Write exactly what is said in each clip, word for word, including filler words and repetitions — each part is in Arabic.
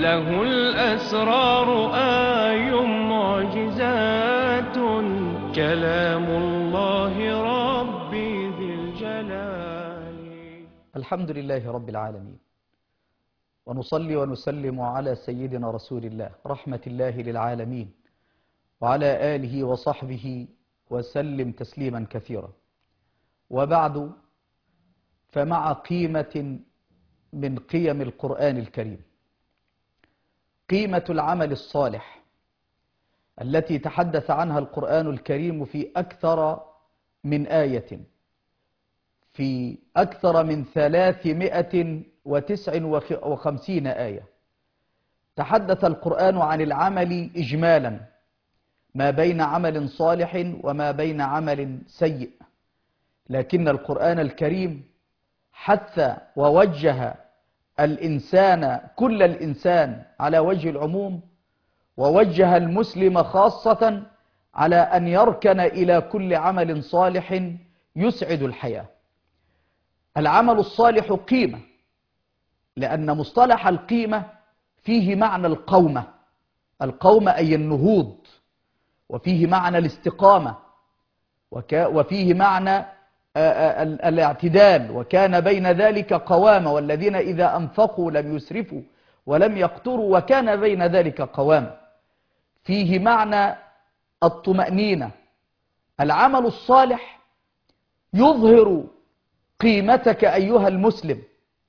له الأسرار آي معجزات كلام الله ربي ذي الجلال. الحمد لله رب العالمين، ونصلي ونسلم على سيدنا رسول الله رحمة الله للعالمين وعلى آله وصحبه وسلم تسليما كثيرا. وبعد، فمع قيمة من قيم القرآن الكريم، قيمة العمل الصالح التي تحدث عنها القرآن الكريم في أكثر من آية، في أكثر من ثلاثمائة وتسع وخمسين آية. تحدث القرآن عن العمل إجمالا، ما بين عمل صالح وما بين عمل سيء، لكن القرآن الكريم حث ووجه الإنسان، كل الإنسان على وجه العموم، ووجه المسلم خاصة على أن يركن إلى كل عمل صالح يسعد الحياة. العمل الصالح قيمة، لأن مصطلح القيمة فيه معنى القومة، القومة أي النهوض، وفيه معنى الاستقامة، وفيه معنى الاعتدال، وكان بين ذلك قوامة، والذين إذا أنفقوا لم يسرفوا ولم يقتروا وكان بين ذلك قوامة. فيه معنى الطمأنينة. العمل الصالح يظهر قيمتك أيها المسلم،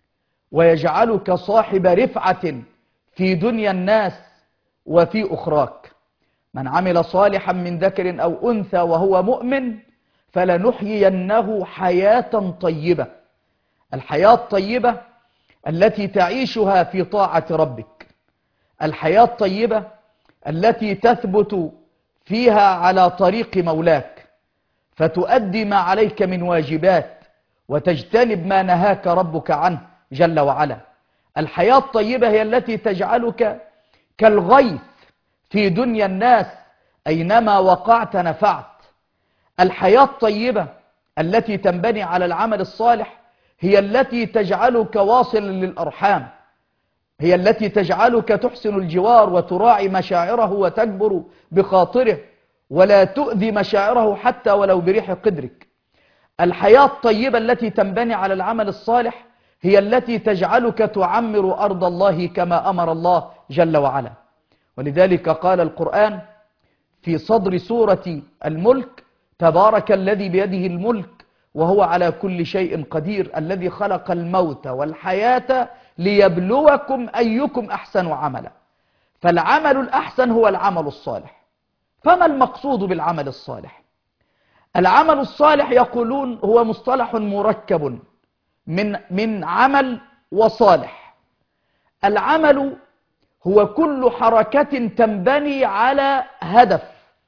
ويجعلك صاحب رفعة في دنيا الناس وفي أخراك. من عمل صالحا من ذكر أو أنثى وهو مؤمن فلنحيينه حياة طيبة. الحياة الطيبة التي تعيشها في طاعة ربك، الحياة الطيبة التي تثبت فيها على طريق مولاك، فتؤدي ما عليك من واجبات وتجتنب ما نهاك ربك عنه جل وعلا. الحياة الطيبة هي التي تجعلك كالغيث في دنيا الناس، أينما وقعت نفعت. الحياة الطيبة التي تنبني على العمل الصالح هي التي تجعلك واصلا للأرحام، هي التي تجعلك تحسن الجوار وتراعي مشاعره وتجبر بخاطره ولا تؤذي مشاعره حتى ولو بريح قدرك. الحياة الطيبة التي تنبني على العمل الصالح هي التي تجعلك تعمر أرض الله كما أمر الله جل وعلا. ولذلك قال القرآن في صدر سورة الملك: تبارك الذي بيده الملك وهو على كل شيء قدير، الذي خلق الموت والحياة ليبلوكم أيكم أحسن عملا. فالعمل الأحسن هو العمل الصالح. فما المقصود بالعمل الصالح؟ العمل الصالح يقولون هو مصطلح مركب من من عمل وصالح. العمل هو كل حركة تنبني على هدف،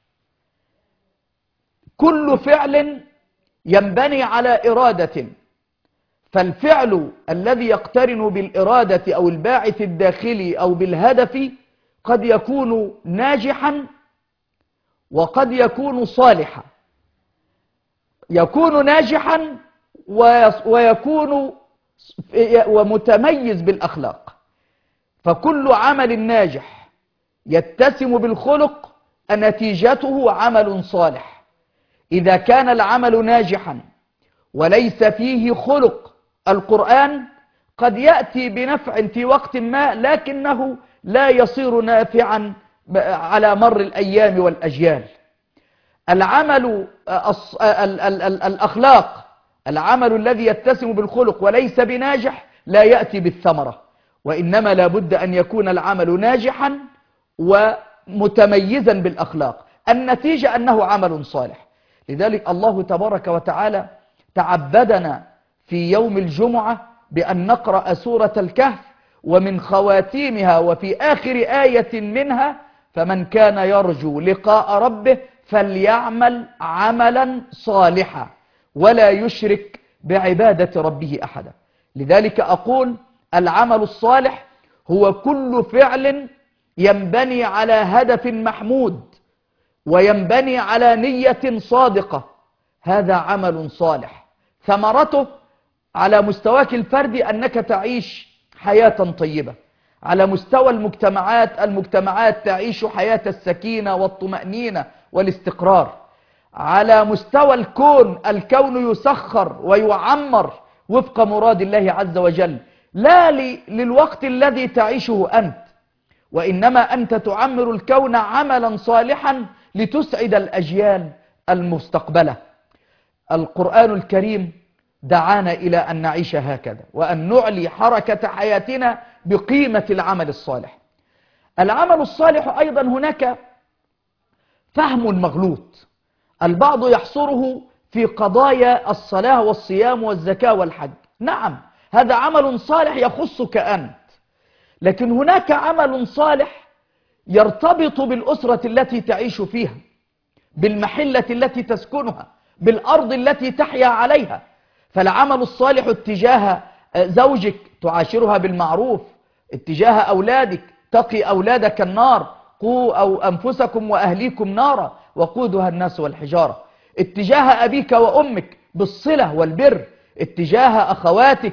كل فعل ينبني على إرادة. فالفعل الذي يقترن بالإرادة أو الباعث الداخلي أو بالهدف قد يكون ناجحا وقد يكون صالحا. يكون ناجحا ويكون ومتميز بالأخلاق. فكل عمل ناجح يتسم بالخلق نتيجته عمل صالح. إذا كان العمل ناجحا وليس فيه خلق، القرآن قد يأتي بنفع في وقت ما لكنه لا يصير نافعا على مر الأيام والأجيال. العمل الأخلاق، العمل الذي يتسم بالخلق وليس بناجح لا يأتي بالثمرة، وإنما لابد أن يكون العمل ناجحا ومتميزا بالأخلاق، النتيجة أنه عمل صالح. لذلك الله تبارك وتعالى تعبدنا في يوم الجمعة بأن نقرأ سورة الكهف، ومن خواتيمها وفي آخر آية منها: فمن كان يرجو لقاء ربه فليعمل عملا صالحا ولا يشرك بعبادة ربه أحدا. لذلك أقول العمل الصالح هو كل فعل ينبني على هدف محمود وينبني على نية صادقة، هذا عمل صالح. ثمرته على مستواك الفردي أنك تعيش حياة طيبة، على مستوى المجتمعات المجتمعات تعيش حياة السكينة والطمأنينة والاستقرار. على مستوى الكون الكون يسخر ويعمر وفق مراد الله عز وجل، لا للوقت الذي تعيشه أنت، وإنما أنت تعمر الكون عملا صالحا لتسعد الأجيال المستقبلة. القرآن الكريم دعانا إلى أن نعيش هكذا، وأن نعلي حركة حياتنا بقيمة العمل الصالح. العمل الصالح أيضا هناك فهم مغلوط، البعض يحصره في قضايا الصلاة والصيام والزكاة والحج. نعم، هذا عمل صالح يخصك أنت، لكن هناك عمل صالح يرتبط بالأسرة التي تعيش فيها، بالمحلة التي تسكنها، بالأرض التي تحيا عليها. فالعمل الصالح اتجاه زوجك تعاشرها بالمعروف، اتجاه أولادك تقي أولادك النار، قوا أو أنفسكم وأهليكم نارا وقودها الناس والحجارة. اتجاه أبيك وأمك بالصلة والبر، اتجاه أخواتك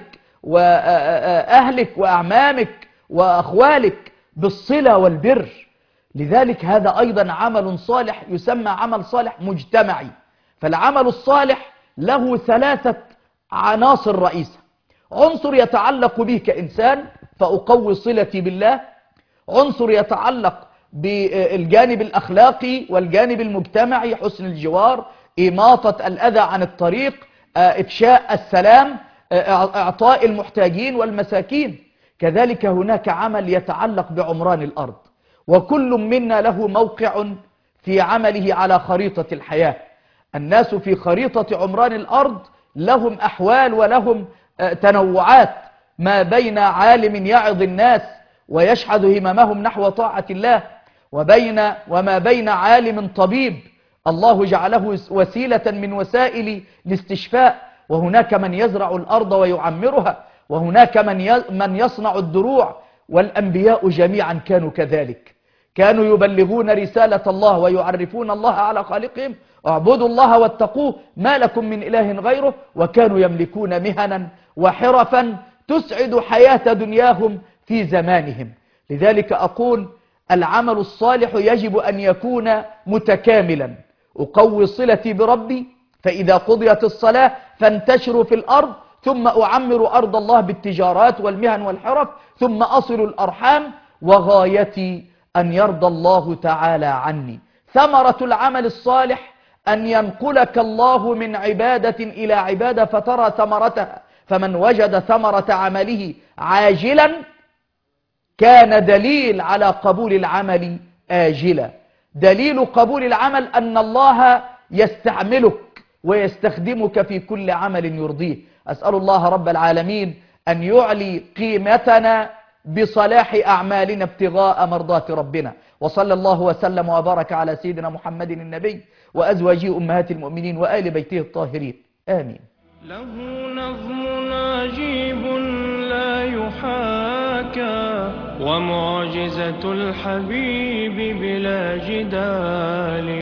وأهلك وأعمامك وأخوالك بالصلة والبر. لذلك هذا أيضا عمل صالح يسمى عمل صالح مجتمعي. فالعمل الصالح له ثلاثة عناصر رئيسة: عنصر يتعلق بي كإنسان فأقوي صلتي بالله، عنصر يتعلق بالجانب الأخلاقي والجانب المجتمعي، حسن الجوار، إماطة الأذى عن الطريق، إفشاء السلام، إعطاء المحتاجين والمساكين. كذلك هناك عمل يتعلق بعمران الأرض، وكل منا له موقع في عمله على خريطة الحياة. الناس في خريطة عمران الأرض لهم أحوال ولهم تنوعات، ما بين عالم يعظ الناس ويشحذ هممهم نحو طاعة الله، وبين وما بين عالم طبيب الله جعله وسيلة من وسائل الاستشفاء، وهناك من يزرع الأرض ويعمرها، وهناك من من يصنع الدروع. والأنبياء جميعا كانوا كذلك، كانوا يبلغون رسالة الله ويعرفون الله على خالقهم: اعبدوا الله واتقوه ما لكم من إله غيره. وكانوا يملكون مهنا وحرفا تسعد حياة دنياهم في زمانهم. لذلك أقول العمل الصالح يجب أن يكون متكاملا. أقوي صلتي بربي، فإذا قضيت الصلاة فانتشروا في الأرض، ثم أعمر أرض الله بالتجارات والمهن والحرف، ثم أصل الأرحام، وغايتي أن يرضى الله تعالى عني. ثمرة العمل الصالح أن ينقلك الله من عبادة إلى عبادة فترى ثمرتها. فمن وجد ثمرة عمله عاجلا كان دليل على قبول العمل آجلا. دليل قبول العمل أن الله يستعملك ويستخدمك في كل عمل يرضيه. أسأل الله رب العالمين أن يعلي قيمتنا بصلاح أعمالنا ابتغاء مرضات ربنا. وصلى الله وسلم وبارك على سيدنا محمد النبي وأزواجه أمهات المؤمنين وآل بيته الطاهرين، آمين. له نظم عجيب لا يحاكى، ومعجزة الحبيب بلا جدال.